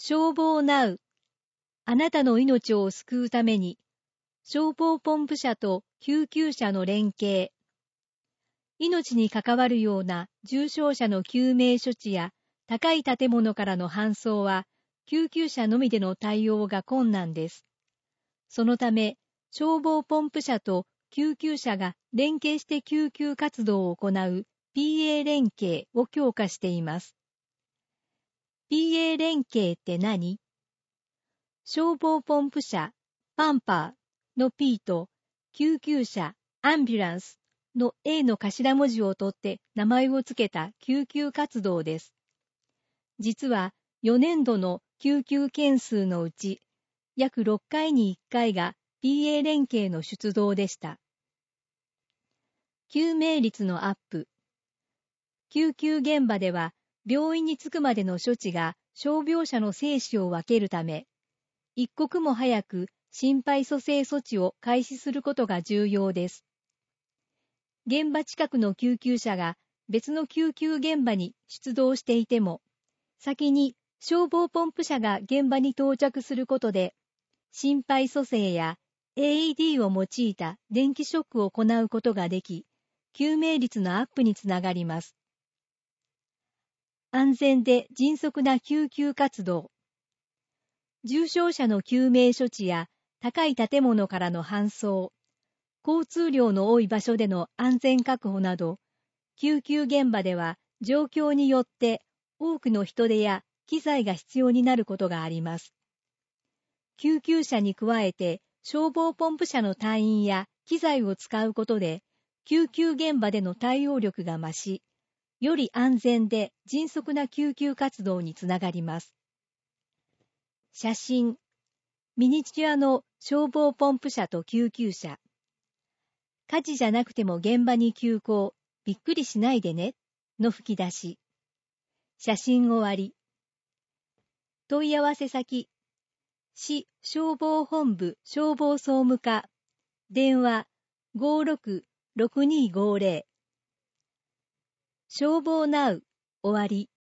消防ナウ。あなたの命を救うために、消防ポンプ車と救急車の連携。命に関わるような重傷者の救命処置や高い建物からの搬送は、救急車のみでの対応が困難です。そのため、消防ポンプ車と救急車が連携して救急活動を行う PA 連携を強化しています。PA 連携って何？消防ポンプ車、パンパーの P と救急車、アンビュランスの A の頭文字を取って名前を付けた救急活動です。実は4年度の救急件数のうち、約6回に1回が PA 連携の出動でした。救命率のアップ。救急現場では病院に着くまでの処置が傷病者の生死を分けるため、一刻も早く心肺蘇生措置を開始することが重要です。現場近くの救急車が別の救急現場に出動していても、先に消防ポンプ車が現場に到着することで、心肺蘇生や AED を用いた電気ショックを行うことができ、救命率のアップにつながります。安全で迅速な救急活動。重傷者の救命処置や高い建物からの搬送、交通量の多い場所での安全確保など、救急現場では状況によって多くの人手や機材が必要になることがあります。救急車に加えて消防ポンプ車の隊員や機材を使うことで、救急現場での対応力が増し、より安全で迅速な救急活動につながります。写真。ミニチュアの消防ポンプ車と救急車。火事じゃなくても現場に急行、びっくりしないでね、の吹き出し。写真終わり。問い合わせ先。市消防本部消防総務課。電話 56-6250。消防ナウ終わり。